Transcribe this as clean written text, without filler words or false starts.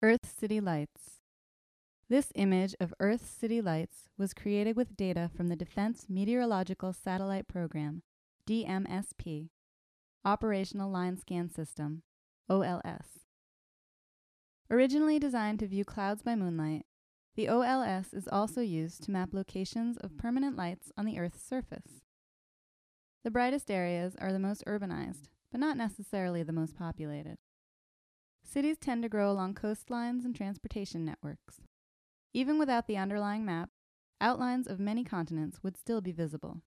Earth City Lights. This image of Earth's city lights was created with data from the Defense Meteorological Satellite Program, DMSP, Operational Line Scan System, OLS. Originally designed to view clouds by moonlight, the OLS is also used to map locations of permanent lights on the Earth's surface. The brightest areas are the most urbanized, but not necessarily the most populated. Cities tend to grow along coastlines and transportation networks. Even without the underlying map, outlines of many continents would still be visible.